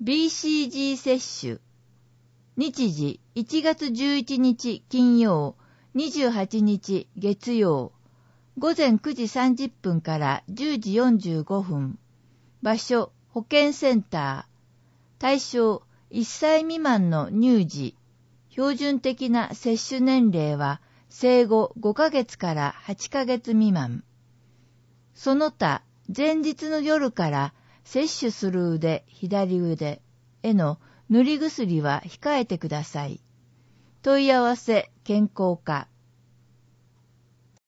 BCG 接種。日時1月11日金曜、28日月曜、午前9時30分から10時45分。場所、保健センター。対象、1歳未満の乳児。標準的な接種年齢は生後5ヶ月から8ヶ月未満。その他、前日の夜から接種する腕、左腕への塗り薬は控えてください。問い合わせ、健康課